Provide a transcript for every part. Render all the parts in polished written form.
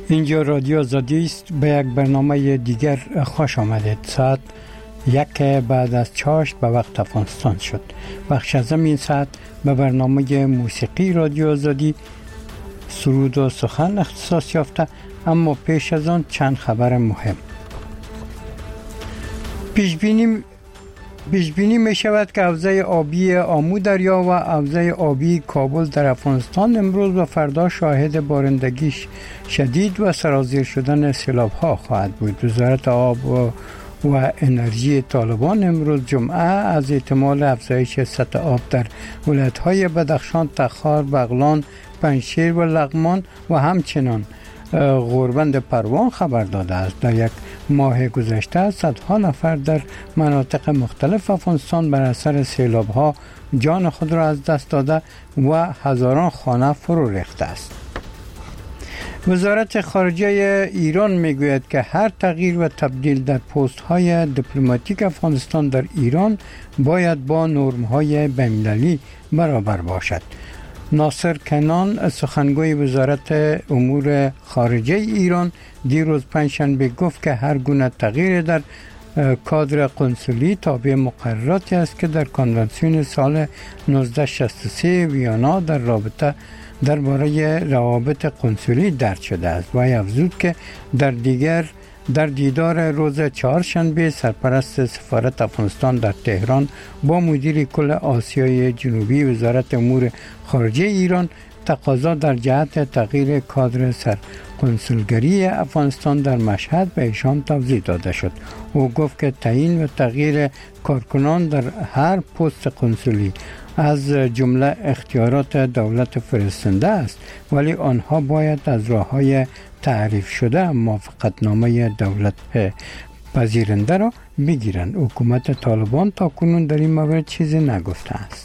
اینجا رادیو آزادی است. به یک برنامه دیگر خوش آمدید. ساعت 1 بعد از چاشت به وقت افغانستان شد. بخش از این ساعت به برنامه موسیقی رادیو آزادی سرود و سخن اختصاص یافته، اما پیش از آن چند خبر مهم. پیشبینی می شود که حوزه آبی آمو دریا و حوزه آبی کابل در افغانستان امروز و فردا شاهد بارندگی شدید و سرازیر شدن سیلاب ها خواهد بود. وزارت آب و انرژی طالبان امروز جمعه از احتمال افزایش سطح آب در ولایت‌های بدخشان، تخار، بغلان، پنجشیر و لغمان و همچنین غوربند پروان خبر داده است. در یک ماه گذشته صدها نفر در مناطق مختلف افغانستان بر اثر سیلاب‌ها جان خود را از دست داده و هزاران خانه فرو ریخته است. وزارت خارجه ایران میگوید که هر تغییر و تبدیل در پست‌های دیپلماتیک افغانستان در ایران باید با نرم‌های بین‌المللی برابر باشد. ناصر کنان سخنگوی وزارت امور خارجه ایران دیروز پنجشنبه گفت که هر گونه تغییر در کادر قنسولی تابع مقرراتی است که در کنوانسیون سال 1963 ویانا درباره روابط قنسولی درج شده است. و افزود که در دیدار روز چهارشنبه سرپرست سفارت افغانستان در تهران با مدیر کل آسیای جنوبی وزارت امور خارجه ایران تقاضا در جهت تغییر کادر سرقنسولگری افغانستان در مشهد به ایشان توضیح داده شد. او گفت که تعیین و تغییر کارکنان در هر پست قنسولی از جمله اختیارات دولت فرستنده است، ولی آنها باید از راه‌های تعریف شده موافقتنامه دولت پذیرنده را بگیرند. حکومت طالبان تا کنون در این مورد چیزی نگفته است.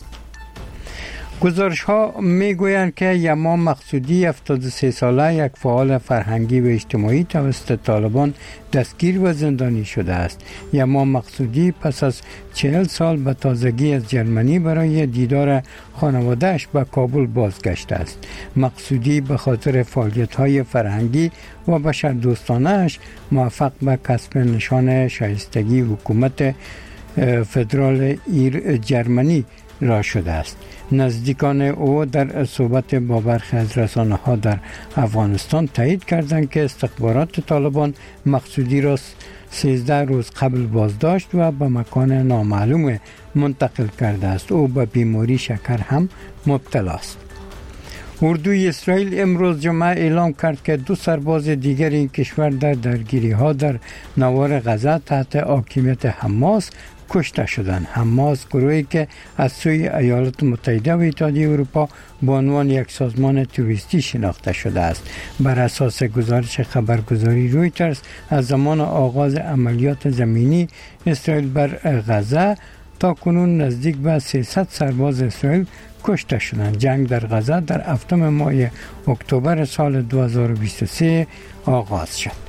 گزارش ها می گویند که یما مقصودی 73 ساله یک فعال فرهنگی و اجتماعی توسط طالبان دستگیر و زندانی شده است. یما مقصودی پس از 40 سال به تازگی از جرمنی برای دیدار خانواده‌اش به کابل بازگشته است. مقصودی به خاطر فعالیت‌های فرهنگی و بشردوستانه‌اش موفق به کسب نشان شایستگی حکومت فدرال جرمنی را شده است. نزدیکان او در صحبت با برخی از رسانه‌ها در افغانستان تایید کردند که استخبارات طالبان مقصودی را 13 روز قبل بازداشت و به مکان نامعلوم منتقل کرده است. او به بیماری شکر هم مبتلا است. اردوی اسرائیل امروز جمعه اعلام کرد که 2 سرباز دیگر این کشور در درگیری‌ها در نوار غزه تحت حاکمیت حماس کشته شدند. حماس گروهی که از سوی ایالات متحده و اتحادیه اروپا به عنوان یک سازمان تروریستی شناخته شده است. بر اساس گزارش خبرگزاری رویترز از زمان آغاز عملیات زمینی اسرائیل بر غزه تا کنون نزدیک به 300 سرباز اسرائیل کشته شدند. جنگ در غزه در 7 ماه اکتبر سال 2023 آغاز شد.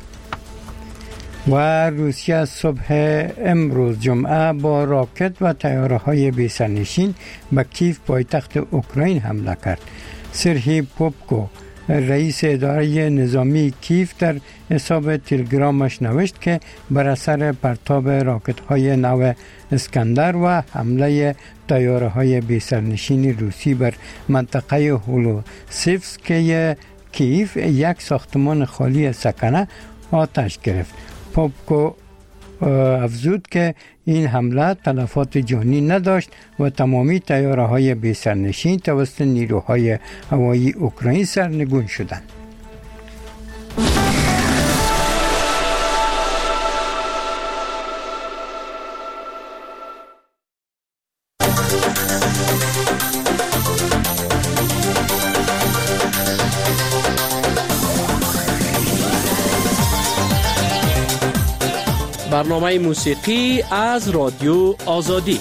و روسیه صبح امروز جمعه با راکت و طیاره‌های بی‌سرنشین به کیف پایتخت اوکراین حمله کرد. سرهی پوپکو رئیس اداره نظامی کیف در حساب تلگرامش نوشت که بر اثر پرتاب راکت‌های نو اسکندر و حمله طیاره‌های بی‌سرنشین روسی بر منطقه هولوسیفسک کیف یک ساختمان خالی از سکنه آتش گرفت. پوپکو افزود که این حمله تلفات جانی نداشت و تمامی طیاره‌های بی‌سرنشین توسط نیروهای هوایی اوکراین سرنگون شدند. برنامه موسیقی از رادیو آزادی.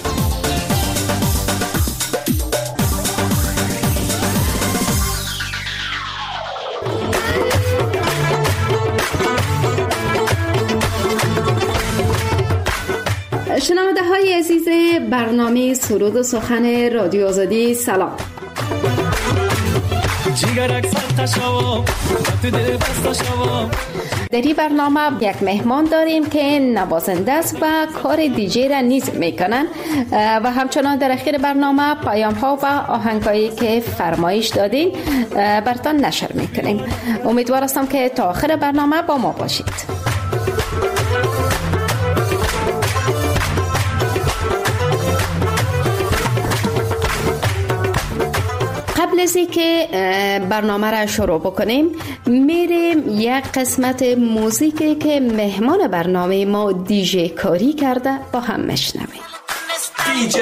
شنونده های عزیز برنامه سرود و سخن رادیو آزادی، سلام. در این برنامه یک مهمان داریم که نوازنده است و کار دیجی را نیز میکنن و همچنان در اخیر برنامه پیام ها و آهنگ هایی که فرمایش دادین براتون نشر میکنیم. امیدوار هستم که تا آخر برنامه با ما باشید. قبل از اینکه برنامه را شروع بکنیم میریم یک قسمت موزیکی که مهمان برنامه ما دیجی کاری کرده با هم میشنویم. دیجی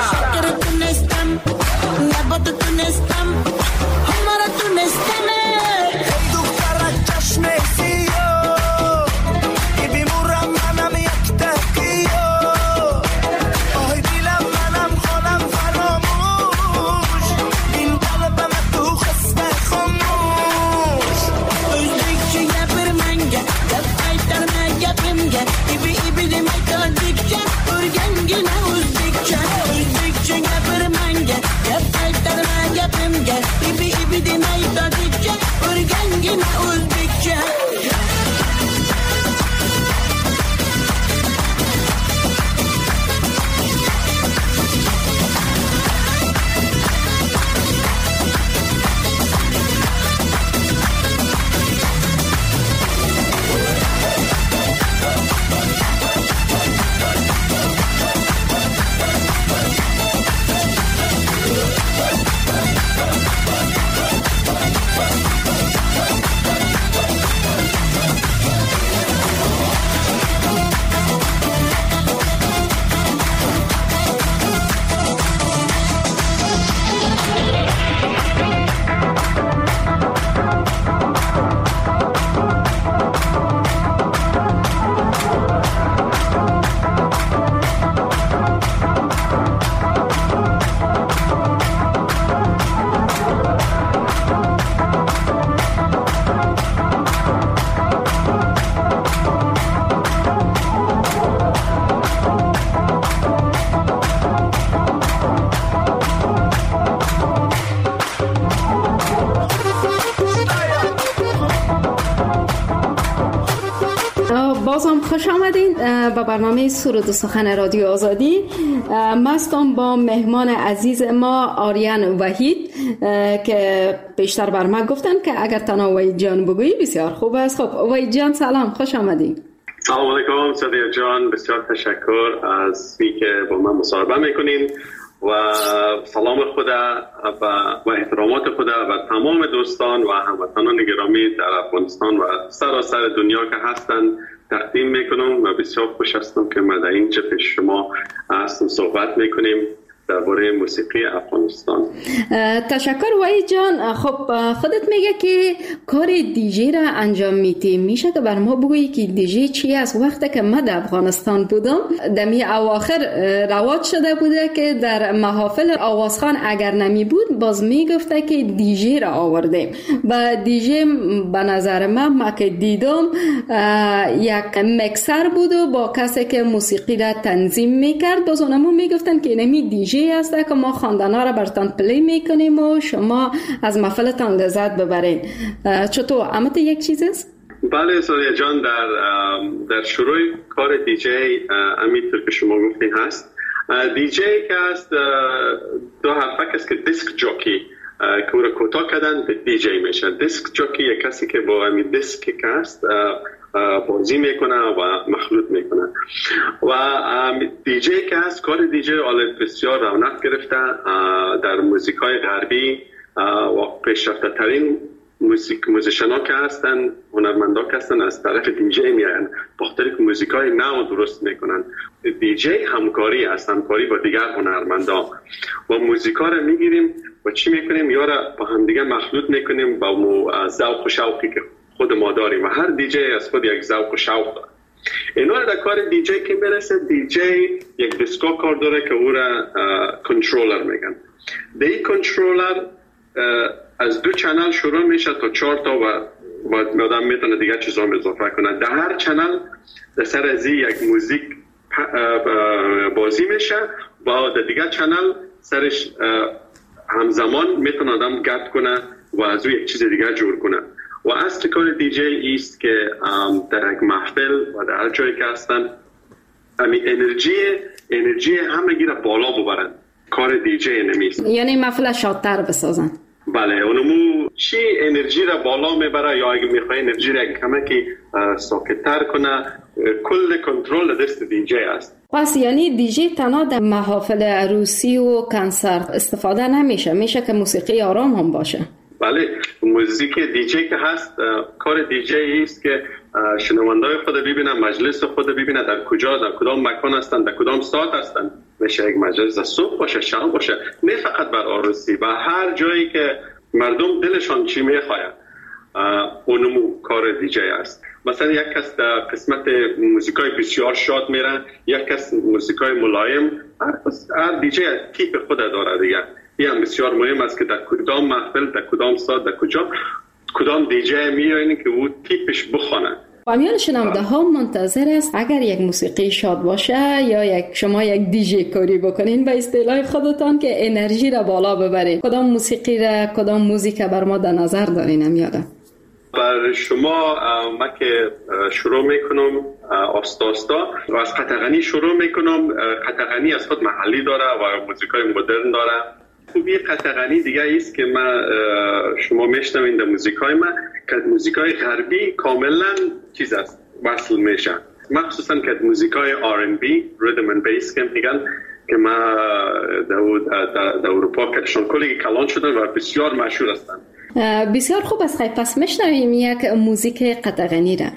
بازم خوش آمدین به برنامه سرود و سخن رادیو آزادی. مستم با مهمان عزیز ما آریان وحید که بیشتر بر من گفتن که اگر تنها وحید جان بگویی بسیار خوب است. خب وحید جان سلام، خوش آمدین. سلام علیکم صدیق جان، بسیار تشکر از اینکه با من مصاحبه میکنین و سلام خدا و احترامات خدا و تمام دوستان و هموطنان گرامی در افغانستان و سراسر دنیا که هستن تقدیم میکنم و بسیار خوش هستم که ما در اینجا پیش شما هستم صحبت میکنیم درباره موسیقی افغانستان. تشکر وحید جان. خب خودت میگه که کار دیجی را انجام میدی، میشه که بر ما بگویی که دیجی چی است؟ وقتی که من در افغانستان بودم دمی اواخر رواج شده بوده که در محافل آوازخوان اگر نمی بود باز میگفته که دیجی را آوردیم و دیجی به نظر من که دیدم یک مکسر بود و با کسی که موسیقی را تنظیم میکرد باز اونمون میگفتن که نمی دیجی هسته که ما خواندنا را براتون پلی میکنیم و شما از محفلتان لذت ببرین. چطور؟ امت یک چیز است؟ بله سادیا جان، در شروع کار دیجی همینطور که شما گفتین هست. دیجی که هست دو حرفک است که دیسک جوکی که او را کوتاه کردن به دیجی میشه. دیسک جوکی یک کسی که با همین دیسک که هست بازی میکنه و مخلوط میکنه و دیجی که هست. کار دیجی بسیار رونق گرفته در موزیکای غربی و پیشرفته ترین موزیشن ها که هستن، هنرمندا که هستن از طرف دیجی میان بخاطر که موزیکای نو درست میکنن. دیجی همکاری است، همکاری با دیگر هنرمندا و موزیکا رو میگیریم و چی میکنیم یا را با هم دیگه مخلوط میکنیم با ذوق و شوقی که خود ما داریم و هر دیجی از خود یک ذوق و شوق داره. اینا در کار دیجی که برسه، دیجی یک دیسکو کار داره که او را کنترلر میگن. دی کنترلر از 2 چنل شروع میشه تا 4 تا و آدم میتونه دیگه چیزا اضافه کنه. در هر چنل در سر از یک موزیک بازی میشه و در دیگه چنل سرش همزمان میتونه آدم گرد کنه و از او یک چیز دیگر جور کنه. و اصل کار دیجی است که در یک محفل و در هر جایی که هستن انرژی همگی را بالا ببرن. کار دیجی نمیست، یعنی محفل شادتر بسازن. بله، اونمو چی انرژی را بالا میبره یا اگه میخوای انرژی را کمکی ساکت‌تر کنه، کل کنترل دست دیجی است. پس یعنی دیجی تنها در محافل عروسی و کنسرت استفاده نمیشه، میشه که موسیقی آرام هم باشه. بله، موزیک دیجی که هست، کار دیجی است که شنوندای خود ببینن، مجلس خود ببینن در کجا، در کدام مکان هستن، در کدام ساعت هستن. میشه یک مجلس صبح باشه، شب باشه، نه فقط بر عروسی، و هر جایی که مردم دلشان چی میخواد، اونمو کار دیجی است. مثلا یک کس در قسمت موزیکای بسیار شاد میره، یک کس موزیکای ملایم، هر دیجی تیپ خود داره دیگه. این هم بسیار مهم است که در کدام محفل، در کدام ساعت، در کدام دیجی میایین که او تیپش بخونه. فامیل شنونده ها منتظر است اگر یک موسیقی شاد باشه یا شما یک دیجی کاری بکنین به اصطلاح خودتان که انرژی را بالا ببرین. کدام موسیقی را، کدام موزیک بر ما در نظر دارین؟ میاده بر شما ما که شروع میکنم آستا و از قطغنی شروع میکنم. قطغنی از خود محلی داره و موزیکای مدرن داره. خوبی قطغنی دیگه ایست که شما میشنوین در موزیکای ما که موزیکای غربی کاملا چیز است، وصل میشه، مخصوصا که موزیکای R&B Rhythm and Bass که میگن که ما در اروپا کلشان کلی کلان شدن و بسیار مشهور هستن. بسیار خوب است. پس میشنویم یک موزیک قطغنی را.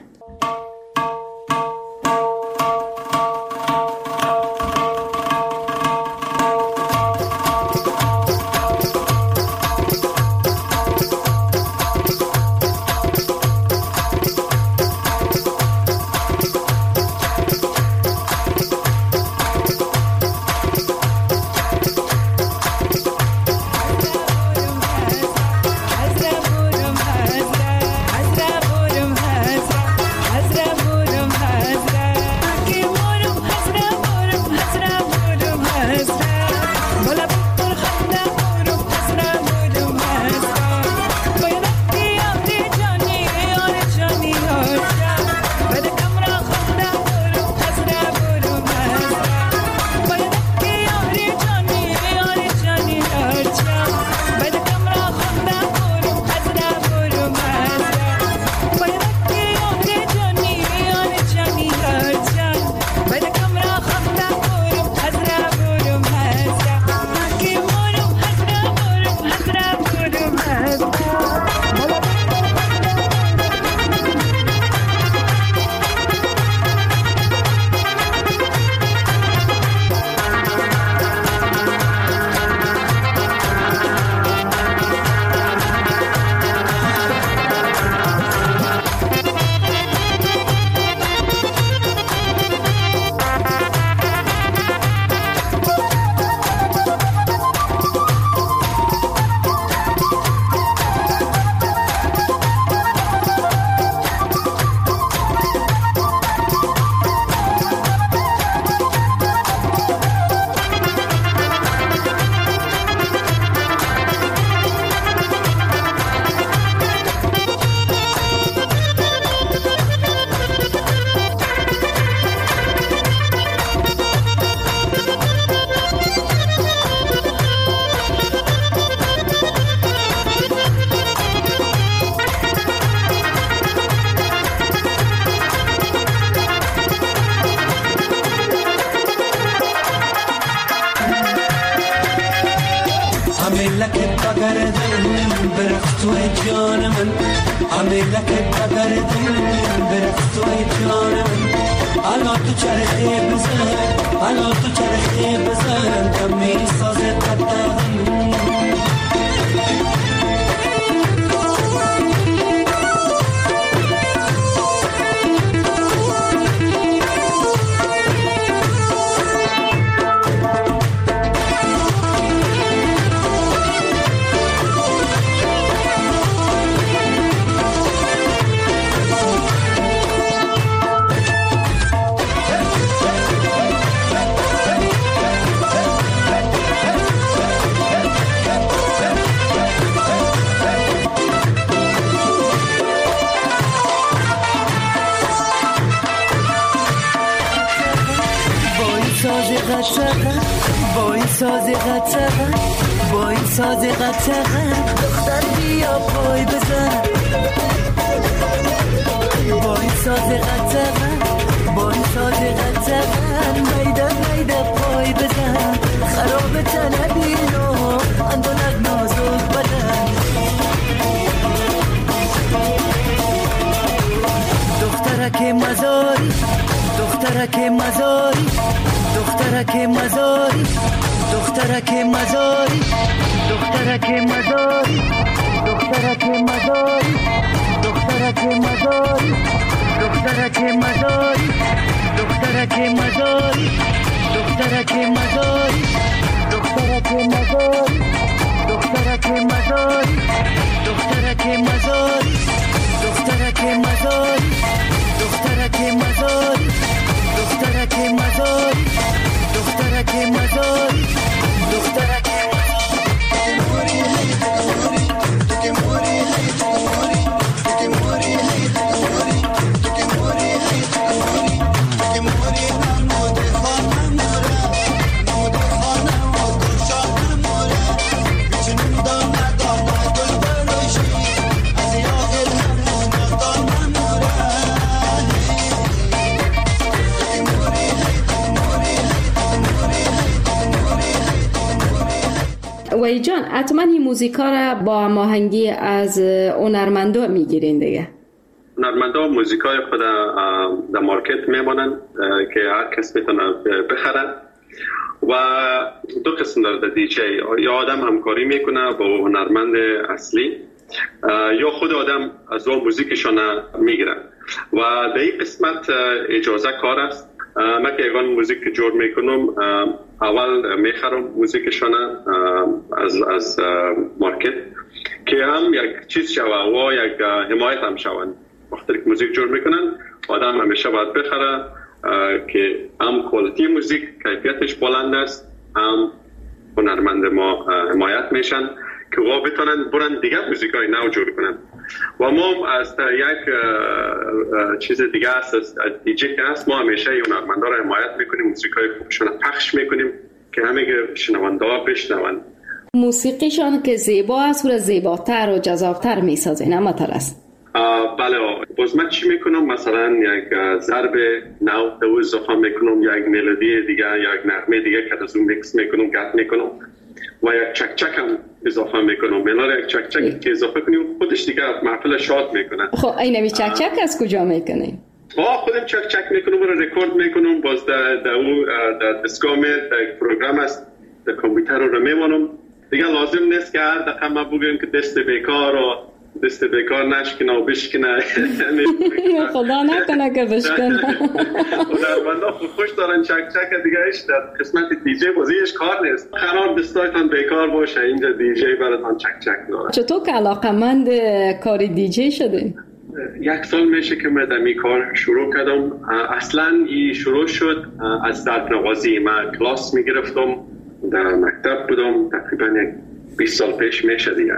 قطغن با این ساز قطغن با این ساز قطغن دختر بیا پای بزن با این ساز قطغن با این ساز قطغن میده میده پای بزن خراب تنبینو اندونک نازک بدن دخترک مزاری دخترک مزاری دخترک مزاری دخترک مزاری دخترک مزاری دخترک مزاری دخترک مزاری دخترک مزاری دخترک مزاری دخترک مزاری دخترک مزاری دخترک مزاری دخترک مزاری دخترک مزاری دخترک مزاری دخترک مزاری دخترک مزاری دخترک وای جان، حتما این موزیکا را با هماهنگی از هنرمندا میگیرین دیگه؟ هنرمندا موزیکای خود در مارکت میمانن که هر کس میتونه بخره و دو قسم داره دیجی، یا آدم همکاری میکنه با هنرمند اصلی یا خود آدم از اون موزیکشون میگیره و در این قسمت اجازه کار است. من که یکان موزیک جور میکنم اول میخرم موزیکشون از مارکت که هم یک چیز شوه و یک حمایت هم شوند. وقتی که موزیک جور میکنن آدم همیشه باید بخره که هم کوالیتی موزیک کیفیتش بلند است، هم هنرمند ما حمایت میشن که وا بتونن برن دیگه موزیکای نو جور کنن. و ما از یک چیز دیگه است، از دیجی که هست، ما همیشه هنرمندا را حمایت میکنیم، موزیکای خوبشون پخش میکنیم که همه شنونده ها بشنون. موسیقیشان که زیبا است و زیباتر و جذابتر میسازه، نه است؟ بله. باز من چی میکنم؟ مثلا یک ضرب نو دو اضافه میکنم، یک ملودی دیگه، یک نغمه دیگه که از اون میکس میکنم، گت میکنم و یک چک چک هم اضافه میکنم. ملار یک چک چک که اضافه کنیم خودش دیگه محفل شاد میکنه. خب اینمی چک چک از کجا میکنیم؟ خودم چک چک میکنم و رکورد میکنم. باز در دستگاه در پروگرام است، در کامپیوتر رو میمونم دیگه. لازم نیست که هر دقیقه ما بگویم که دست بیکار نشکنه و بشکنه. خدا نکنه که بشکنه. هنرمندا خوش دارن چک چک دیگه. ایش در قسمت دیجی بازیش کار نیست. قرار دستایتان بیکار باشه، اینجا دیجی براتان چک چک داره. چطور که علاقمند کار دیجی شدین؟ 1 سال میشه که من در این کار شروع کردم. اصلا این شروع شد از ضرب نوازی. من کلاس میگرفتم، در مکتب بودم، تقریبا 20 سال پیش میشه دیگه.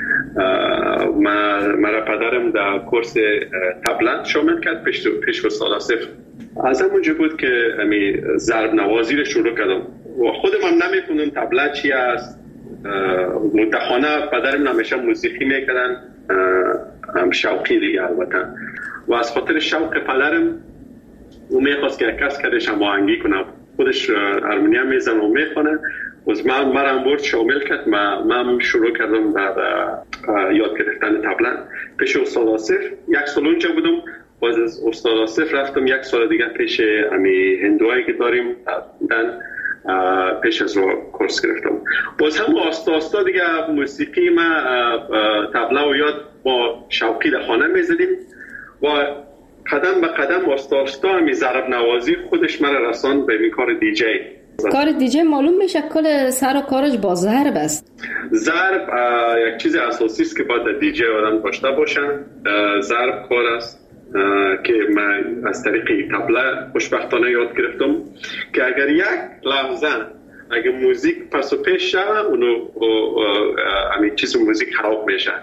مرا پدرم در کورس طبله شامل کرد پیش و سال صفر. از همونجا بود که ضرب نوازی رو شروع کردم و خودم هم نمی‌فهمیدم طبله چی است. متخانه پدرم همیشه موسیقی میکردن، هم شوقی دیگه البته. و از خاطر شوق پدرم او میخواست که کس کدش هم آهنگی کنم، خودش هارمونیوم میزنه و میخونه. از من برد شامل کرد. من شروع کردم در یاد گرفتن طبله پیش استاد آصف. 1 سال اونجا بودم. باز از استاد آصف رفتم 1 سال دیگه پیش هندوهایی که داریم پیش از رو کورس گرفتم. باز هم آستا دیگه موسیقی ما طبله و یاد با شوقی در خانه میزدیم و قدم به قدم آستا همی ضرب نوازی خودش من رسان به این کار دیجی. کار دیجی معلوم میشه کل سر و کارش با ضرب است. ضرب یک چیز اساسی است که باید دیجی آدم داشته باشن. ضرب کار است که من از طریق طبله خوشبختانه یاد گرفتم که اگر یک لحظه اگر موزیک پس و پیش شد اونو همین چیز موزیک خراب میشه.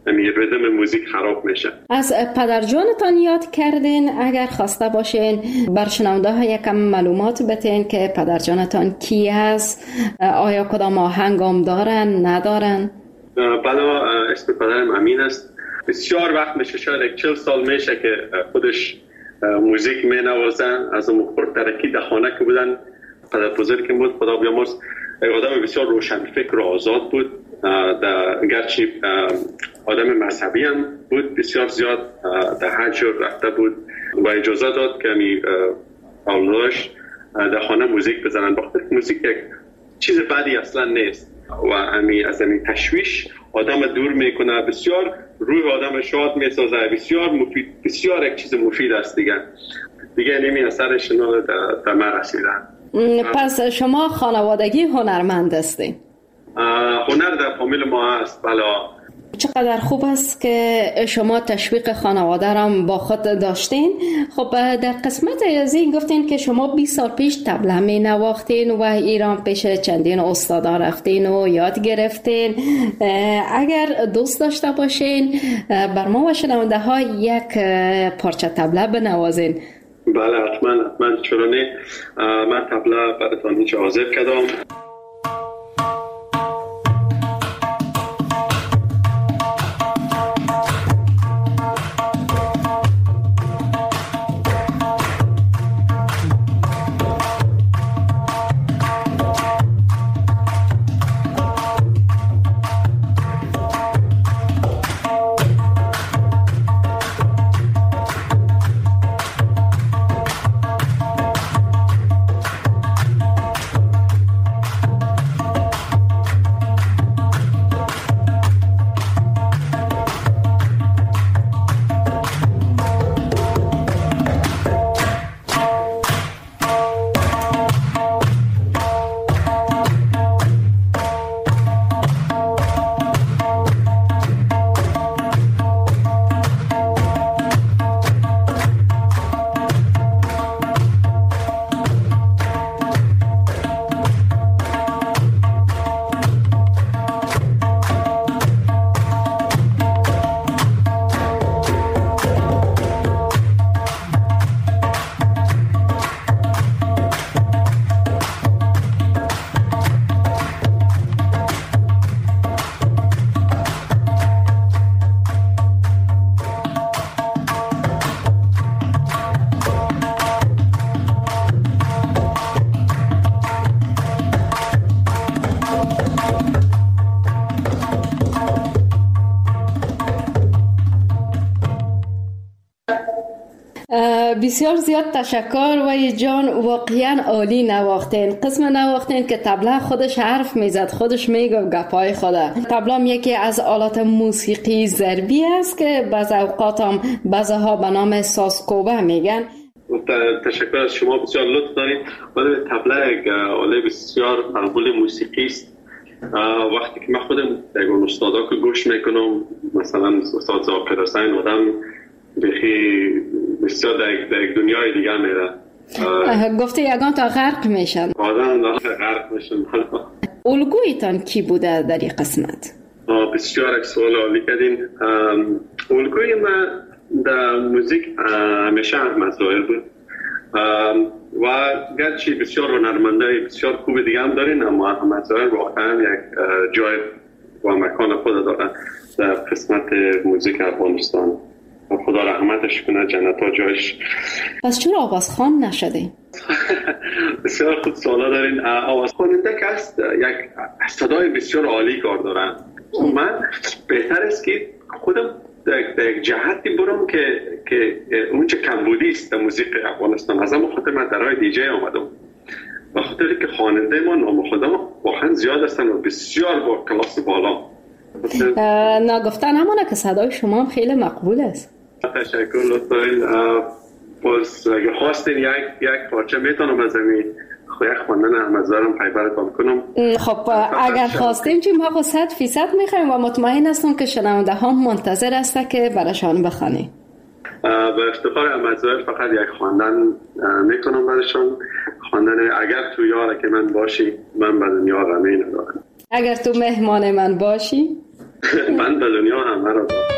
ریتم موزیک خراب میشه. از پدر جانتان یاد کردین؟ اگر خواسته باشین بر شنونده ها یکم معلومات بتین که پدر جانتان کی هست؟ آیا کدام آهنگام دارن ندارن؟ بله، اسم پدرم امین است. بسیار وقت میشه، شاید 40 سال میشه که خودش موزیک می نوازن. از اون خورد ترکی در خانه که بودن، پدر بزرگم بود، خدا بیامرز، آدم بسیار روشن فکر و آزاد بود. گرچه آدم مذهبی هم بود، بسیار زیاد در حج رفته بود و اجازه داد که اولادش در خانه موزیک بزنن. بخاطر موزیک یک چیز بدی اصلا نیست و از این تشویش آدم دور میکنه، بسیار روح آدم شاد میسازه، بسیار مفید، بسیار یک چیز مفید است دیگه نمی اثرش در من رسیدن. پس شما خانوادگی هنرمند هستین؟ هنر در فامیل ما هست. بله. چقدر خوب است که شما تشویق خانواده را با خود داشتین. خب در قسمت از این گفتین که شما 20 سال پیش طبله می نواختین و ایران پیش چندین استادا رفتین و یاد گرفتین. اگر دوست داشته باشین بر ما و شنونده ها یک پارچه طبله بنوازین. بله حتما چرا نه. من طبله براتون اینجا حاضر کردم. بسیار زیاد تشکر وای جان، واقعا عالی نواختین. قسم نواختین که طبله خودش حرف میزد، خودش میگه گپای خوده. طبله یکی از آلات موسیقی ضربی است که بعض اوقات هم بعضها به نام سازکوبه میگن. تشکر از شما، بسیار لطف دارید. ولی طبله یک آله بسیار مقبول موسیقی است. وقتی که من خودم در استادا که گوش میکنم، مثلا استاد زاکر حسین، آدم بخی بسیار در یک دنیای دیگه میره. گفته یگان تا غرق میشن. آدم غرق میشن. الگویتان کی بوده در این قسمت؟ بسیار یک سوال عالی کردین. الگوی من در موزیک همیشه احمد ظاهر بود و گرچه بسیار هنرمندای بسیار خوب دیگه هم دارین، اما احمد ظاهر واقعا یک جای و مکان خود داره در قسمت موزیک افغانستان. خدا رحمتش کنه، جنت ها جایش. پس چرا آوازخوان نشدی؟ بسیار خود سوالا دارین. آوازخواننده که است یک صدای بسیار عالی کار دارن. من بهتر است که خودم در یک جهتی برم که اون چه کمبودی است در موسیقی افغانستان. از همون خاطر من درهای دیجی آمدم، به خاطر که خواننده ما نام خدا واقعا زیاد هستن و بسیار با کلاس بالا. نگفتن همونه که صدای شما هم خیلی مقبول است. تشکر لطفاً. باز اگه خواستین یک پارچه میتونم از همین یک خواندن احمد ظاهرم پیبرتان کنم. خب اگر خواستیم چی ما 100% میخوایم و مطمئن هستم که شنونده ها منتظر هسته که براشان بخوانی. به افتخار احمد ظاهر فقط یک خواندن میکنم براشان. خواندن اگر تو یاره که من باشی من به دنیا غمی ندارم. اگر تو مهمان من باشی من به دنیا همه را داد.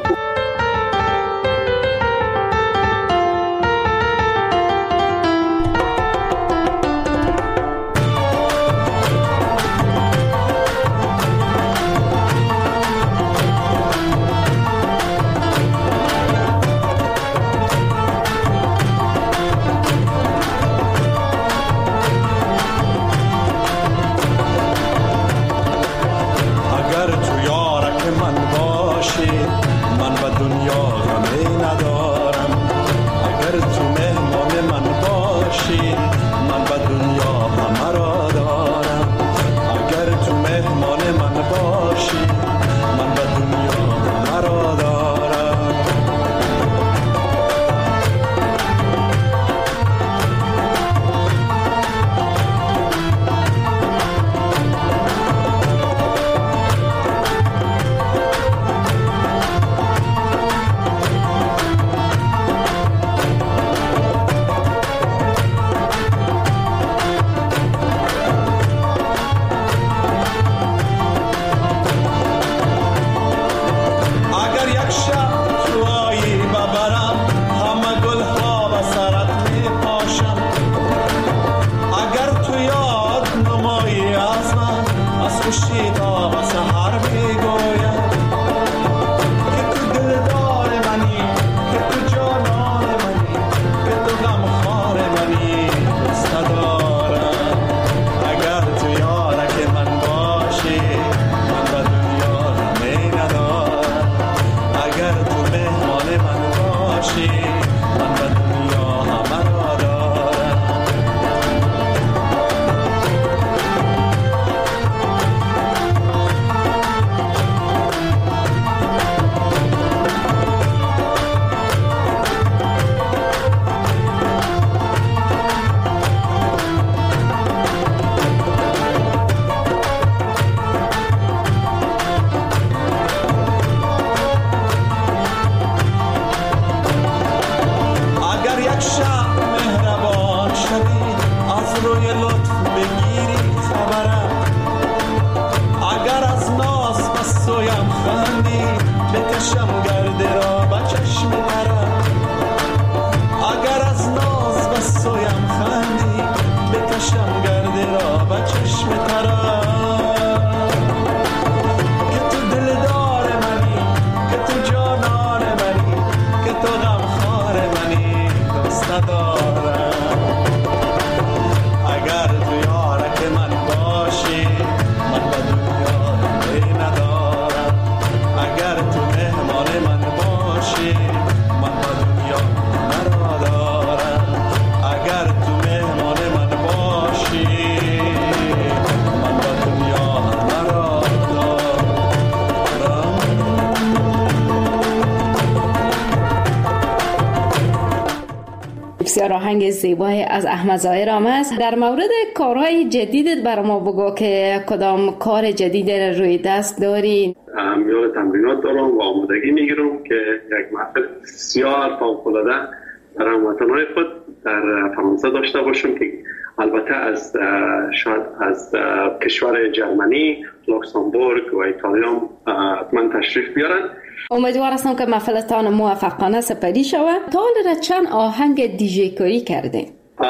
بسیار آهنگ زیبای از احمد ظاهر است. در مورد کارهای جدیدت برای ما بگو که کدام کار جدید روی دست داری؟ میان تمرینات دارم و آمادگی میگیرم که یک محفل بسیار فوق‌العاده در هموطنهای خود در فرانسه داشته باشم که البته از شاید از کشور جرمنی، لوکزامبورگ و ایتالیا من تشریف بیارن. امیدوار هستم که محفلتان موفقانه سپری شود. تا حالا چند آهنگ دیجی کاری کرده؟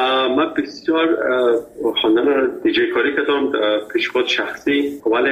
من بسیار خواندن دیجی کاری کردم پیش خود شخصی، ولی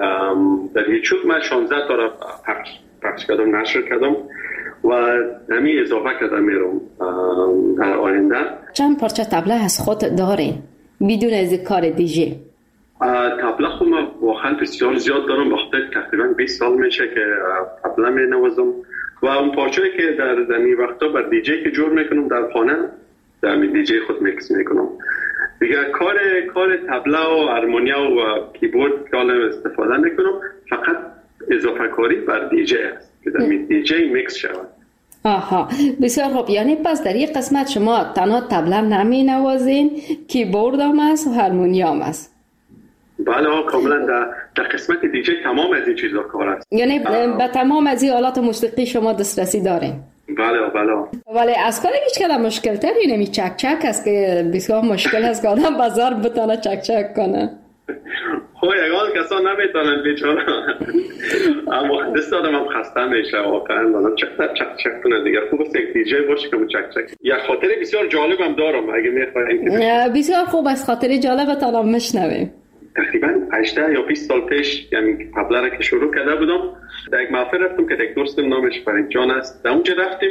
در یوتیوب من 16 تا پخش کردم، نشر کردم و همین اضافه کردم میرم در آینده. چند پارچه طبله از خود دارین بدون از کار دیجی؟ طبله خود من واقعا بسیار زیاد دارم، بخاطر تقریبا 20 سال میشه که طبله می نوازم و اون پارچه‌ای که در این وقتا بر دیجی که جور میکنم در خانه در دیجی خود میکس میکنم دیگه. کار طبله و هارمونیا و کیبورد که استفاده میکنم فقط اضافه کاری بر دیجی است که در دیجی میکس شود. آها، بسیار خوب. یعنی پس در یک قسمت شما تنها طبله نمی نوازین، کیبورد هم است و هارمونیا هم است؟ بله کاملا در قسمت دیجی تمام از این چیزا کار است. یعنی به تمام از این آلات موسیقی شما دسترسی دارین؟ بله. ولی از کار هیچ کدام مشکل تری نمی چک است که بسیار مشکل است که آدم بازار بتونه چک کنه. خب یگان کسا نمیتونن بیچاره. اما دست آدم هم خسته میشه واقعا. چک کنه دیگه. خوب است یک دیجی باشه که چک. یک خاطره بسیار جالب هم دارم اگه میخواین. بسیار خوب است، خاطره جالبتان هم میشنویم. تقریبا 18 یا 20 سال پیش یعنی قبلا را که شروع کرده بودم در یک محفل رفتم که یک دوستم نامش فرید جان است. در اونجا رفتیم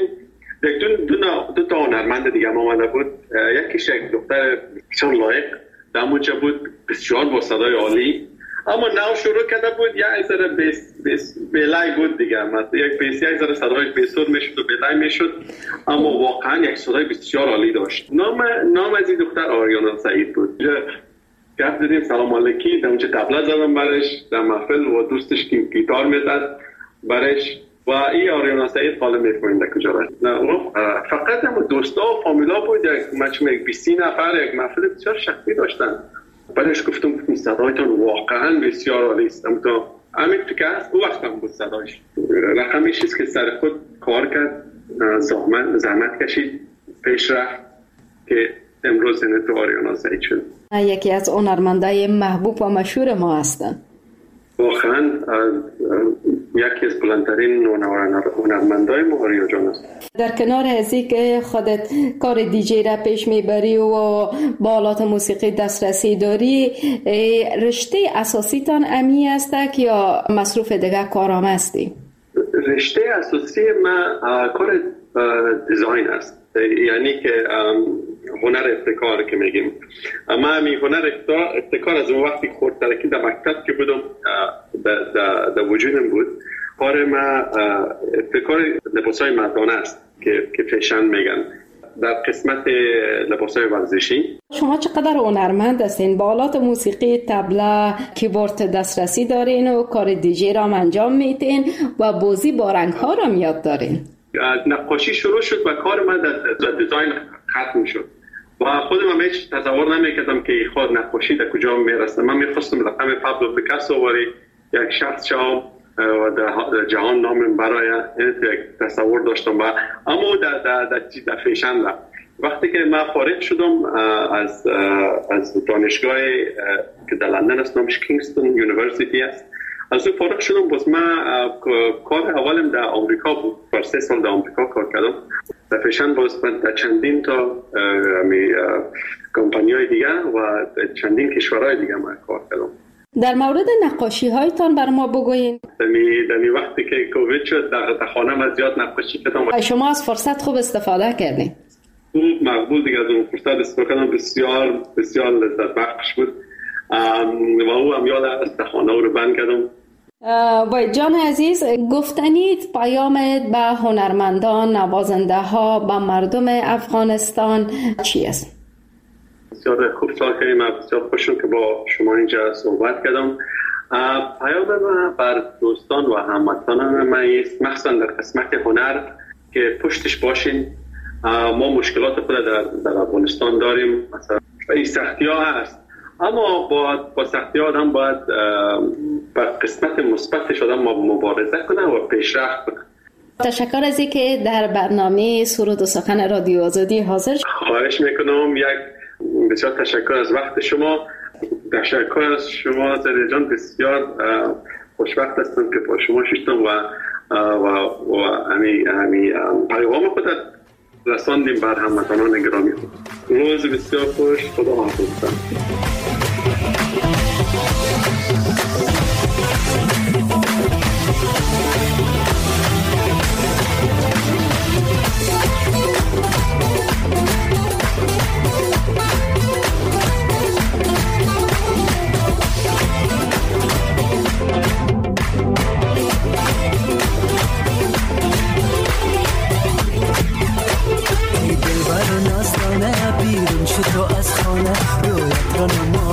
دو تا هنرمند دیگه هم آمده بود. یکیش یک دختر بسیار لایق در اونجا بود، بسیار با صدای عالی، اما نو شروع کرده بود یک ذره بلای بود دیگه. مثلا یک ذره صدای بسور میشد و بلای میشد، اما واقعا یک صدای بسیار عالی داشت. نام از این دختر آریانا سعید بود. گفت دیدیم سلام علیکی، در اونجا تبله زدم برش در محفل و دوستش که گیتار میزد برش و این آریانا سعید حالا میفهمید کجا رفت. فقط هم دوستا و فامیلا بود، یک 20 نفر یک محفل بسیار شخصی داشتن. بعدش گفتم صدایتون واقعا بسیار عالی است. همین تو که هست او وقت هم بود صدایش. رقمش است که سر خود کار کرد، زحمت کشید، پیش رفت که امروز تو آریانا سعید شد. یکی از هنرمندای محبوب و مشهور ما هستند. واقعا یکی از بلندترین هنرمندای ما آریا جان است. در کنار از اینکه خودت کار دیجی را پیش میبری و با آلات موسیقی دسترسی داری، رشته اساسی تان امی است یا مصروف دیگه کارام هستی؟ رشته اساسی ما کار دیزاین است، یعنی که هنر ابتکار که میگیم. ما همین هنر ابتکار از اون وقتی خورد ترکی در مکتب که بودم در وجودم بود. کار ما ابتکار لباسای مردانه است که فیشن میگن، در قسمت لباسای ورزشی. شما چقدر هنرمند هستین؟ با آلات موسیقی، تبله، کیبورد دسترسی دارین و کار دیجی را انجام میدین و بازی با رنگ ها را یاد دارین. نقاشی شروع شد و کار من در دیزاین ختم شد و خودم هم هیچ تصور نمیکردم که خود نقاشی در کجا میرسه. من میخواستم رقم پابلو پیکاسو ولی یک شخص شام و در جهان نام برای یک تصور داشتم. اما در فیشن ده. وقتی که من فارغ شدم از دانشگاه که در لندن است، نامش کینگستون یونیورسیتی است، از اون فارغ شدم. باز من کار اولم در آمریکا بود، بر 3 سال در آمریکا کار کردم در فیشن. باز من در چندین تا کمپانی‌های دیگه و چندین کشورهای دیگه من کار کردم. در مورد نقاشی هایتان بر ما بگوین. در وقتی که کووید شد در خانه من زیاد نقاشی کردم. شما از فرصت خوب استفاده کردین. خوب مقبول دیگه از اون فرصت استفاده کردم. بسیار بسیار لذت بخش بود و او هم یاد از خانه رو بند کردم. وای جان عزیز، گفتنید پیامت به هنرمندان، نوازنده ها، به مردم افغانستان چی است؟ بسیار خوب سوال کردیم. بسیار خوشم که با شما اینجا صحبت کردم. پیام من بر دوستان و هموطنان من است، مخصوصا در قسمت هنر، که پشتش باشین. ما مشکلات خود در افغانستان داریم، مثلا این سختی ها هست، اما با سختی ها آدم باید با قسمت مثبتش آدم مبارزه کنه و پیشرفت کنه. تشکر از اینکه در برنامه سرود و سخن رادیو آزادی حاضر شدید. خواهش میکنم. بسیار تشکر از وقت شما. تشکر از شما زریا جان. بسیار خوشبخت هستم که با شما شدم و همی پیغام خود رساندیم بر هموطنان گرامی خود. روز بسیار خوش. خدا حافظ. بیرون شد تو از خانه رویت را نمون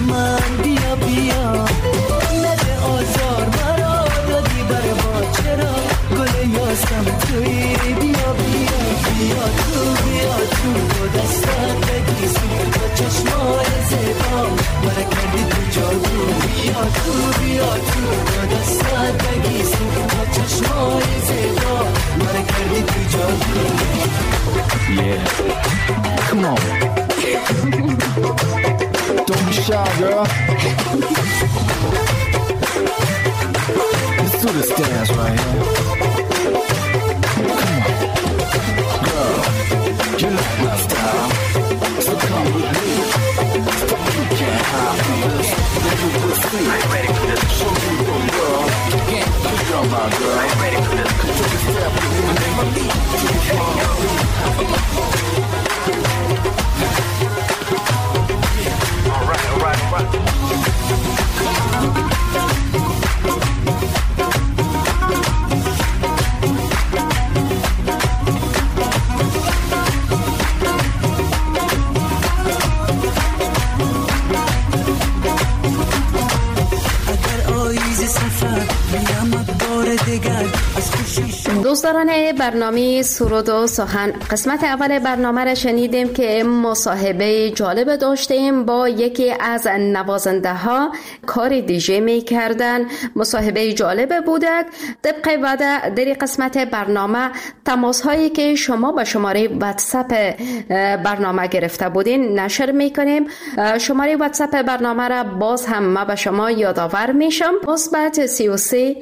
من بیا بیا نده آزار مرا دادی برباد چرا گل یاسم توی بیا بیا بیا تو دستت بگیسو با چشمای زیبا مرا کردی تو جادو بیا تو دستت بگیسو با چشمای زیبا مرا کردی تو جادو. Yeah, come on. Don't be shy, girl. Let's do this dance right here. Come on, girl. You like my style, so come with me. You can't hide from this. Baby, we'll see. I ain't ready for this. Show me the world. Good girl, my girl. I ain't ready for this. Take a step with me and make my beat. All right. دوستان برنامه سرود و سخن، قسمت اول برنامه را شنیدیم که مصاحبه جالب داشتیم با یکی از نوازنده ها، کار دیجی می کردن. مصاحبه جالب بوده. طبق وعده در قسمت برنامه تماس هایی که شما به شماره واتساپ برنامه گرفته بودین نشر می کنیم. شماره واتساپ برنامه را باز هم ما به شما یادآور میشم. مثبت 33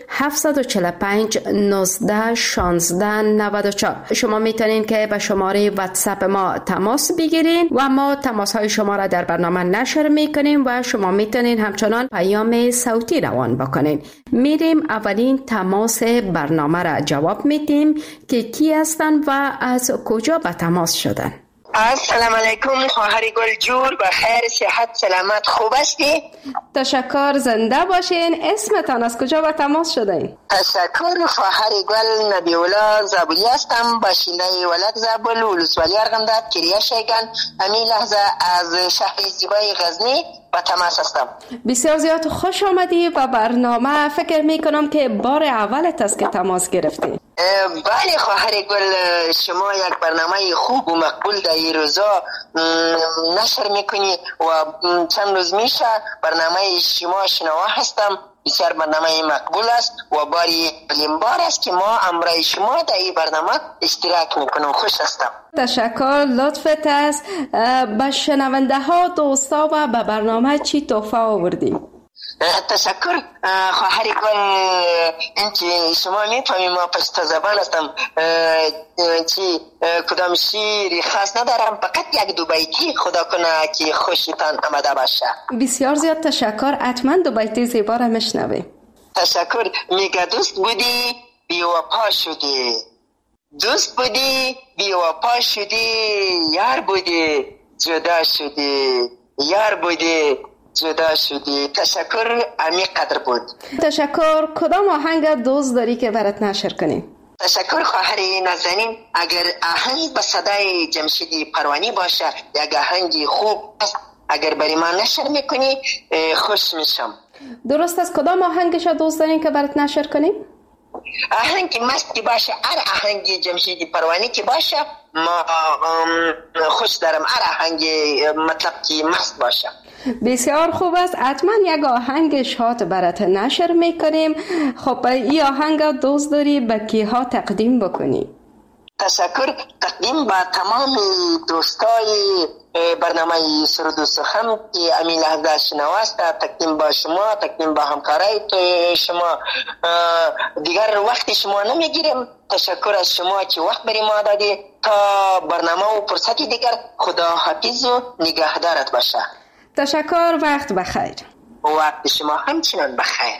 745 19 16 94. شما میتونین که به شماره واتساپ ما تماس بگیرین و ما تماس های شما را در برنامه نشر میکنیم و شما میتونین همچنان پیام صوتی روان بکنین. میریم اولین تماس برنامه را جواب میدیم که کی هستن و از کجا به تماس شدن. السلام علیکم خواهر گل جور، بخیر صحت سلامت خوب هستی؟ تشکر، زنده باشین. اسمتان از کجا به تماس شدین؟ تشکر، خواهر گل نبیولا زابلی هستم، باشنده ولد زابل ولسوالی ارغنداب کریه شیگان. همین لحظه از شهر زیبای غزنی با تماس هستم. بسیار زیاد خوش آمدی و برنامه فکر میکنم که بار اولت است که تماس گرفتی. بله خواهر گل، شما یک برنامه خوب و مقبول در این روزا نشر میکنی و چند روز میشه برنامه شما شنوا هستم. بسیار برنامه مقبول است و باری اولین بار است که ما امرای شما در این برنامه اشتراک میکنم. خوش هستم. تشکر، لطفت است. به شنونده ها، دوستا و به برنامه چی تحفه آوردی؟ تشکر خواهر گل، اینکه شما میفهمی ما پشت زبان هستم، چی کدام شیری خاص ندارم، فقط یک دو بیتی خدا کنه که خوشتان آمده باشه. بسیار زیاد تشکر، حتما دو بیتی زیبا را میشنویم. تشکر. میگه دوست بودی بی وفا شدی، دوست بودی بی وفا شدی، یار بودی جدا شدی، یار بودی جدا شدی. تشکر، عمیق قدر بود. تشکر. کدام آهنگ دوست داری که برات نشر کنیم؟ تشکر خواهر نازنین. اگر آهنگ به صدای جمشیدی پروانی باشه، یک آهنگی خوب است، اگر برای ما نشر میکنی خوش میشم. درست است. کدام آهنگش دوست دارین که برات نشر کنیم؟ آهنگ مست که باشه، هر آهنگ جمشیدی پروانی که باشه ما خوش دارم. هر آهنگ مطلب که مست باشه. بسیار خوب است. حتما یک آهنگ شاد برات نشر میکنیم. خب این آهنگ دوست داری به کیها تقدیم بکنی؟ تشکر. تقدیم با تمام دوستای برنامه سرود و سخن که همین لحظه شنواست، تقدیم با شما، تقدیم با همکارای شما. دیگر وقت شما نمیگیریم. تشکر از شما که وقت بری ما دادی. تا برنامه و فرصتی دیگر، خدا حافظ و نگهدارت باشه. تشکر. وقت بخیر. وقت شما همچنان بخیر.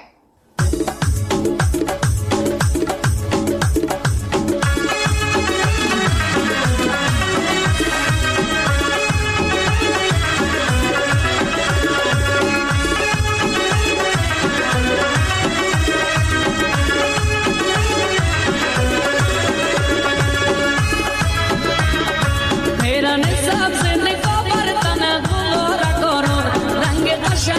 मेरा निसाब से निकाह पर तना गुलोरा करो रंग अशा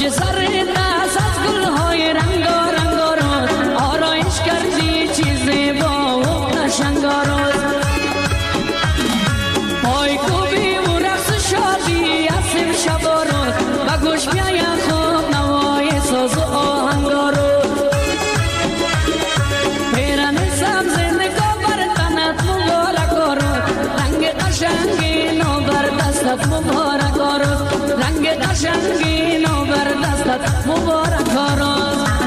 تاج سر دست از گلهای رنگارنگ آرایش کردی چیزی با و قشنگارو پای کوبی و رقص شادی اسیم شبارو و گوش بیای خوب نوای ساز و آهنگارو پیرن سبز نگاه بر تنت مبارکارو رنگ قشنگی نو بر دستت مبارکارو رنگ قشنگی نو بر دستت مبارکارو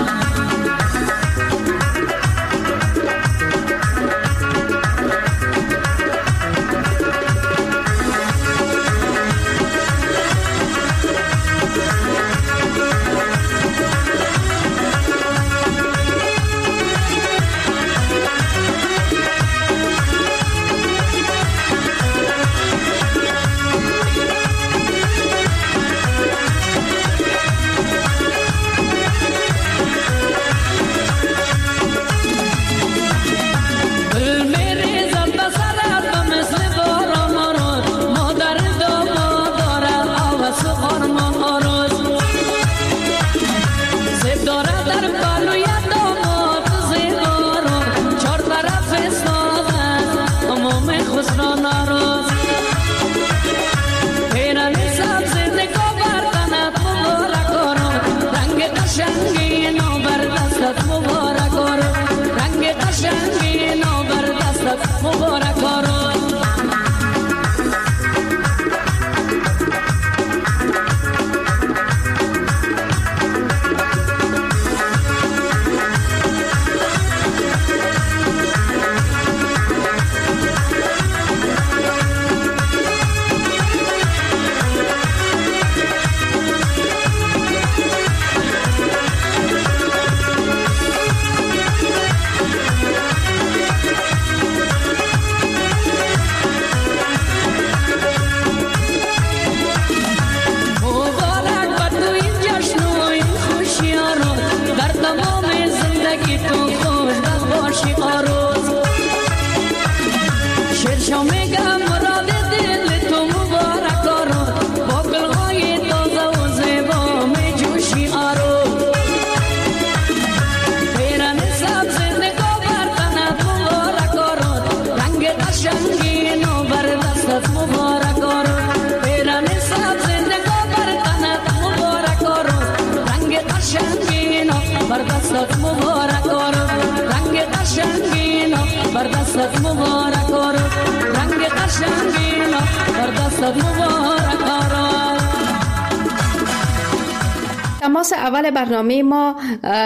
تماس اول برنامه ما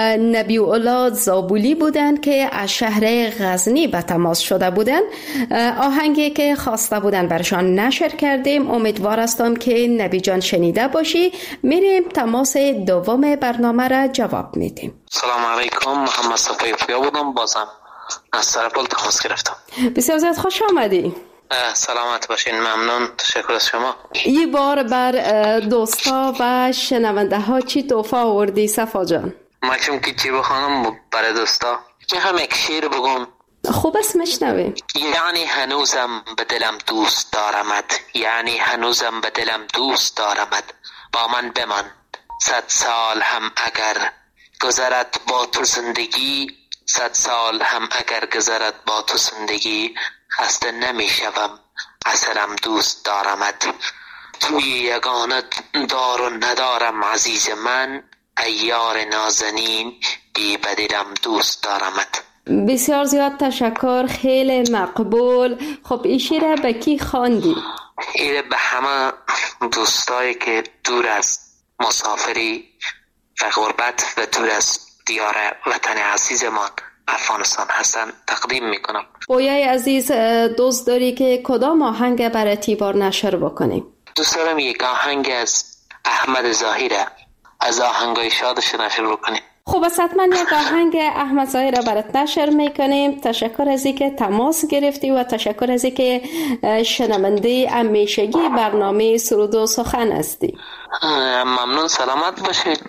نبی اولاد زابولی بودند که از شهر غزنی به تماس شده بودند. آهنگی که خواسته بودند برشان نشر کردیم. امیدوار هستم که نبی جان شنیده باشی. میریم تماس دوم برنامه را جواب میدیم. سلام علیکم، محمد صفای پویا بودم، بازم از سرپل تماس گرفتم. بسیار زیاد خوش آمدی. سلامت باشین، ممنون، تشکر از شما. یه بار بر دوستا و شنونده ها چی تحفه آوردی صفا جان؟ مکشم که چی بخوانم برای دوستا؟ که هم یک شیر بگم. خوب است مشنویم. یعنی هنوزم به دلم دوست دارمت، یعنی هنوزم به دلم دوست دارمت، با من بمان 100 سال هم اگر گذرد با تو زندگی، 100 سال هم اگر گذرد با تو زندگی، خسته نمیشوم اثرم دوست دارمت، توی یگانه دار و ندارم عزیز من، ایار نازنین بی بدلم دوست دارمت. بسیار زیاد تشکر، خیلی مقبول. خب این شعر به کی خواندی؟ این به همه دوستایی که دور از مسافری و غربت و دور از دیار وطن عزیزمان افغانستان هستن تقدیم میکنم. پویای عزیز، دوست داری که کدام آهنگ برای تیبار نشر بکنیم؟ دوست دارم یک آهنگ از احمد ظاهره از آهنگای شادش نشر بکنیم. خب حتما یک آهنگ احمد ظاهره برات نشر میکنیم. تشکر از اینکه تماس گرفتی و تشکر از اینکه شنونده همیشگی برنامه سرود و سخن هستی. ممنون، سلامت باشید.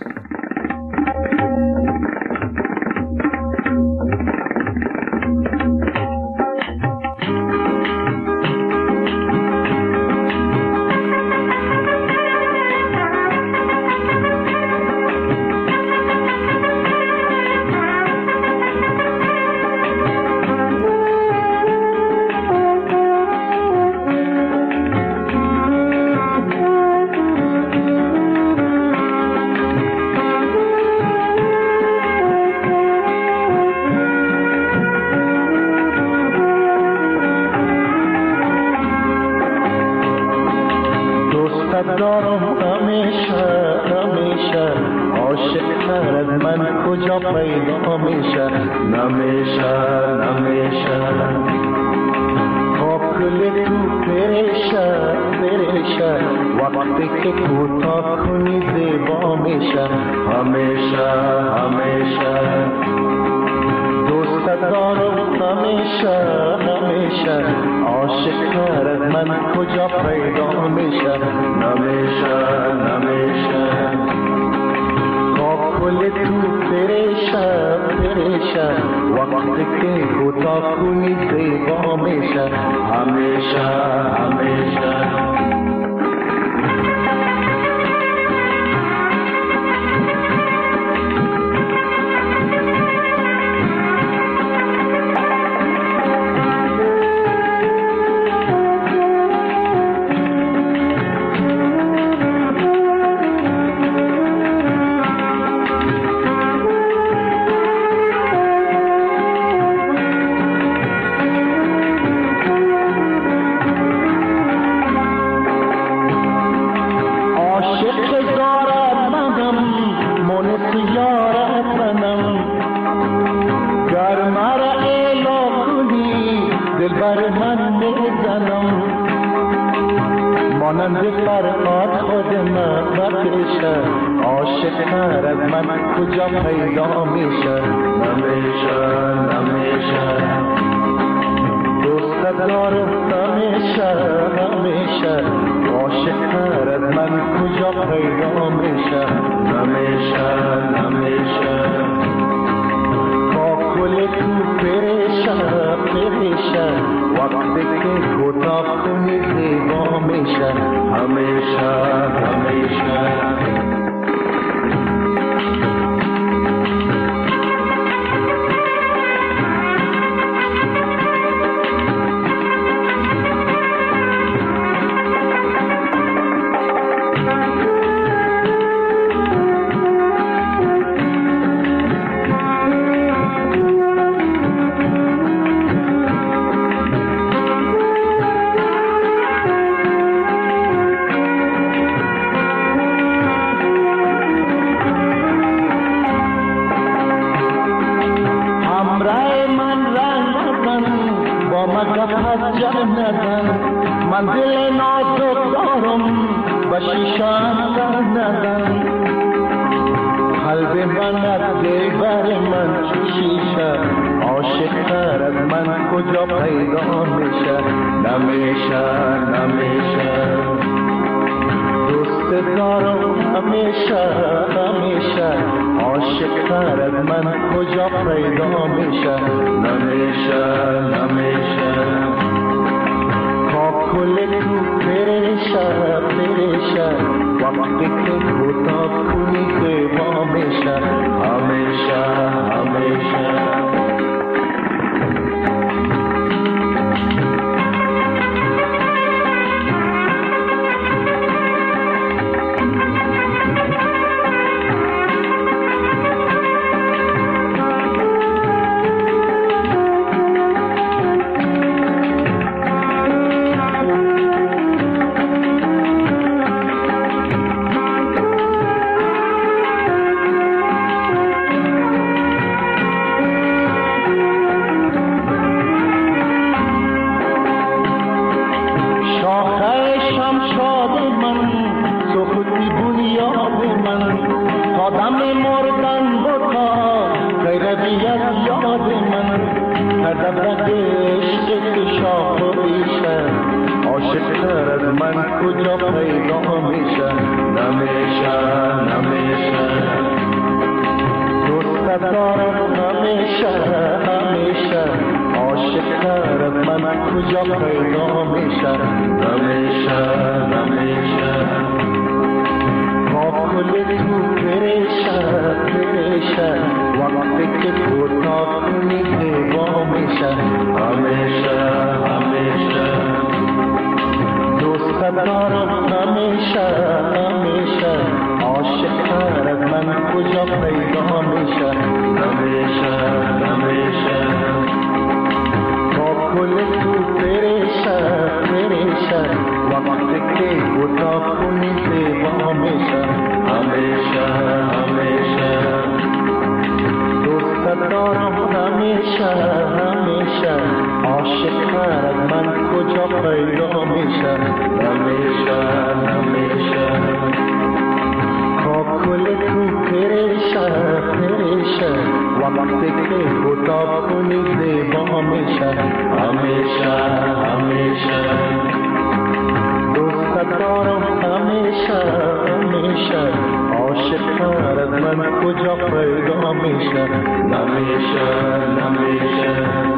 دارم همیشه همیشه عاشق تر از من کجا پیدا میشه نمیشه نمیشه کل تو پریشه پریشه وقتی که کوتاه کنی زیبا میشه همیشه همیشه دوست دارم همیشه همیشه عاشق تر از من کجا پیدا میشه نمیشه نمیشه کل تو پریشه پریشه وقتی که کوتاه کنی زیبا میشه همیشه همیشه مانند فرقات خود من بکشه عاشق تر از من کجا پیدا میشه نمیشه نمیشه دوست دارم همیشه همیشه عاشق تر از من کجا پیدا میشه نمیشه نمیشه با کل تو پریشه پریشه وقتی که کوتاه کنی زیبا میشه همیشه همیشه منزل نازک دارم و شیشان در ندن قلب من از دلبر من چو شیشه عاشق تر از من کجا پیدا میشه نمیشه نمیشه دوست دارم همیشه همیشه عاشق تر از من کجا پیدا میشه نمیشه نمیشه کل تو پریشه پریشه وقتی که کوتاه کنی زیبا میشه همیشه همیشه وقتی که کوتاه کنی همیشه همیشه دوست دارم همیشه همیشه عاشق از من کجا پیدا میشه همیشه همیشه کاکل تو پریشه پریشه وقتی که خدا کنی زیبا میشه همیشه همیشه دوست دارم همیشه همیشه عاشق از من کجا پیدا میشه همیشه همیشه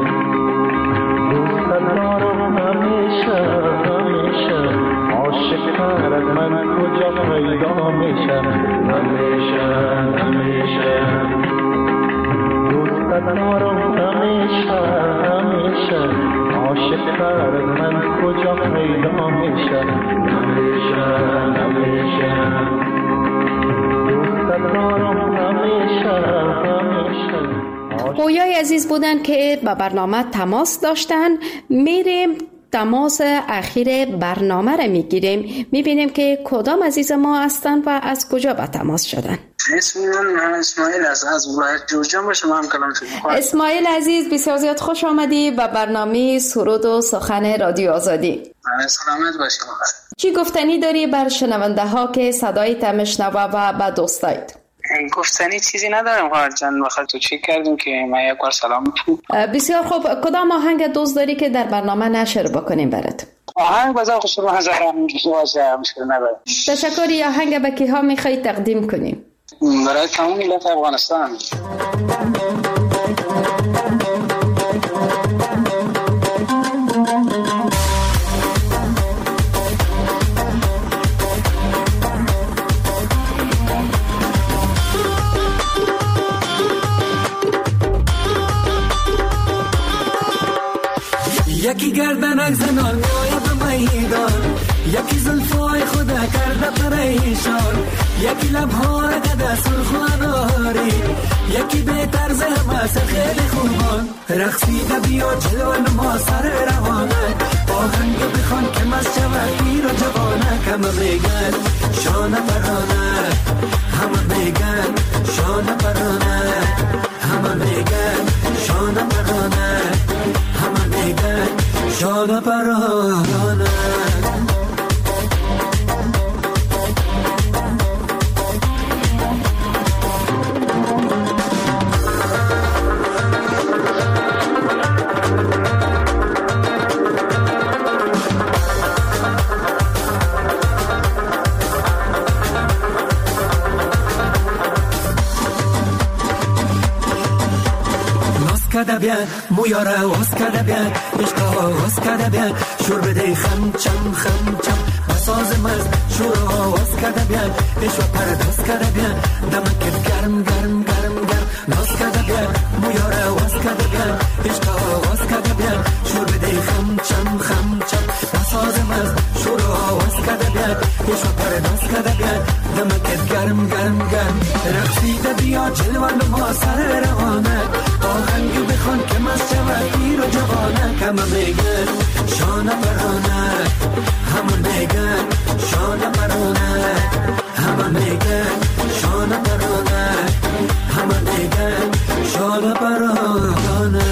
دوست دارم همیشه همیشه عاشق از من کجا پیدا میشه همیشه همیشه دوست دارم همیشه همیشه عاشق از من کجا پیدا میشه همیشه همیشه دوست دارم همیشه همیشه. پویای عزیز بودن که با برنامه تماس داشتن. میریم تماس اخیر برنامه را میگیریم، میبینیم که کدام عزیز ما هستن و از کجا به تماس شدن. اسم من اسماعیل از ولایت جوزجان باشم. هم کلام شدیم. اسماعیل عزیز بسیار زیاد خوش آمدی به برنامه سرود و سخن رادیو آزادی. سلامت باشی. چی گفتنی داری بر شنونده ها که صدایت میشنوه و به دوستایت؟ گفتنی چیزی ندارم خواهر جان، بخاطر تو چی کردیم که من یک بار سلام تو. بسیار خوب. کدام آهنگ دوست داری که در برنامه نشر بکنیم برات؟ آهنگ بذار خوش رو نظرم باشه، مشکل نداره. تشکر. آهنگ به کی ها میخوای تقدیم کنیم؟ برای تمام ملت افغانستان. یکی گردنک زنان میای به میدان، یکی زلفای خدا کرده پریشان، یکی لبهای قده سرخ و اناری، یکی به طرز همه خیلی خوبان. رقصیده بیا جلو نما سر روانه، آهنگ بخوان که مست شود پیر و جوانه. همه میگن شانه پرانه، همه میگن شانه پرانه، همه میگن شانه پرانه، همه میگن شانه پرانه. کده بیان مویاره واس کده بیان عشقا واس کده بیان شور بده خم چم خم چم بساز مز شور واس کده بیان عشق پرداز کده بیان دمکت گرم گرم گرم گرم ناز کده بیان مویاره واس کده بیان عشقا واس کده بیان شور بده خم چم خم چم بساز مز شور واس کده بیان عشق پرداز کده بیان دمکت گرم گرم گرم. رقصیده بیا جلوه نما سر روانه، آهنگی بخوان که مست شود پیر و جوانه. همه میگن شانه پرانه، همه میگن شانه پرانه، همه میگن شانه پرانه، همه میگن شانه پرانه.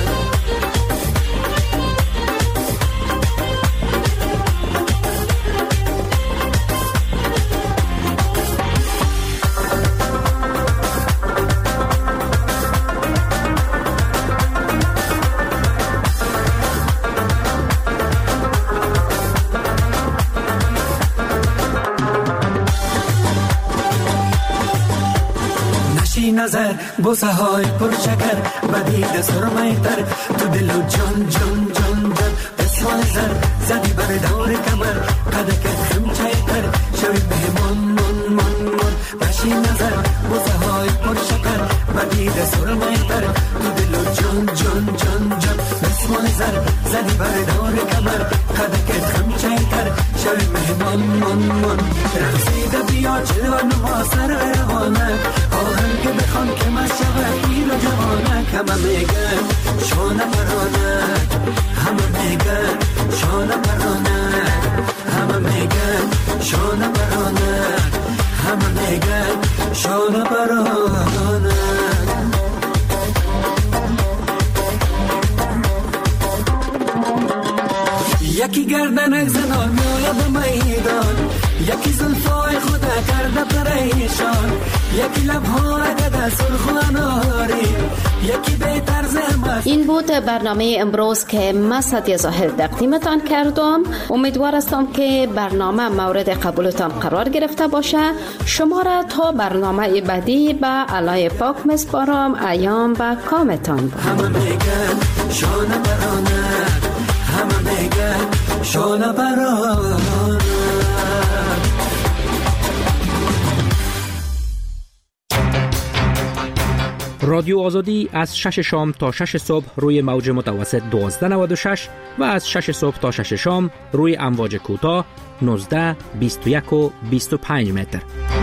نظر بوسه های پرشکر بدید سرمه تر تو دل و جان جان جان جان دستان زر زدی بر دور کمر قدکت خمچه تر شوی بهمان من من من. بشی نظر بوسه های پرشکر بدید سرمه تر تو دل و جان جان جان جان دستان زر زدی بر دور کمر قدکت خمچه تر شوی بهمان من من. رقصیده بیا جلوه نما سر روانه، آهنگ بخوان که مست شود پیر و جوانه. همه میگن شانه پرانه، همه میگن شانه پرانه، همه میگن شانه پرانه، همه میگن شانه برانه. یکی گردنک زنان میآید به میدان، یکی زلفای خود کرده پریشان، یکی لبهای گده سرخ و اناری، یکی به طرز این بود برنامه امروز که من سعدیه ظاهر تقدیمتان کردم. امیدوار هستم که برنامه مورد قبولتان قرار گرفته باشه. شما را تا برنامه بعدی به علای پاک میسپارم. ایام و کامتان بود. همه میگن شانه برانه، همه میگن شانه برانه. رادیو آزادی از 6 شام تا 6 صبح روی موج متوسط 1296 و از 6 صبح تا 6 شام روی امواج کوتاه 19، 21 و 25 متر.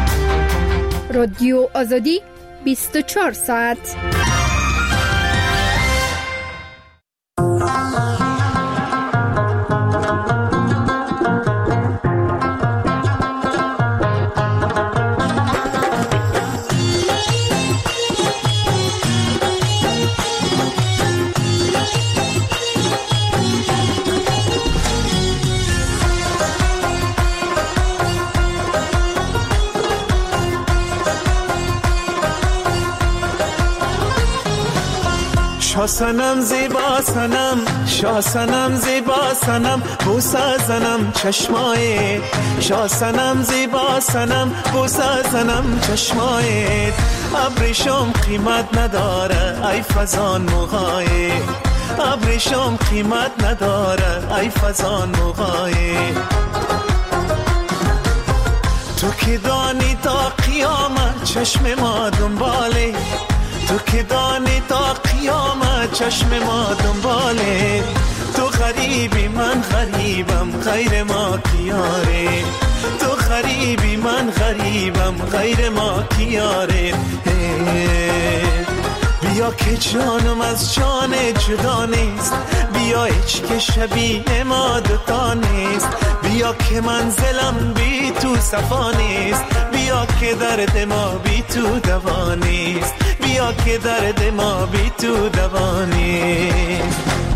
رادیو آزادی 24 ساعت. شاه سنم زیبا سنم، شاه سنم زیبا سنم، بوسه زنم چشمایت. شاه سنم زیبا سنم، بوسه زنم چشمایت. ابریشم قیمت نداره ای فزان موهایت، ابریشم قیمت نداره ای فزان موهایت. تو که دانی تا قیامت چشم ما دنباله، تو که دانی تا قیامت چشم ما دنباله. تو غریبی من غریبم غیر ما کیاره، تو غریبی من غریبم غیر ما کیاره. بیا که جانم از جان جدا نیست، بیا هیچ که شبیه ما دوتا نیست. بیا که منزلم بی تو صفا نیست، بیا که درد ما بی تو دوا نیست، بیا که درد ما بی تو دوا نیست.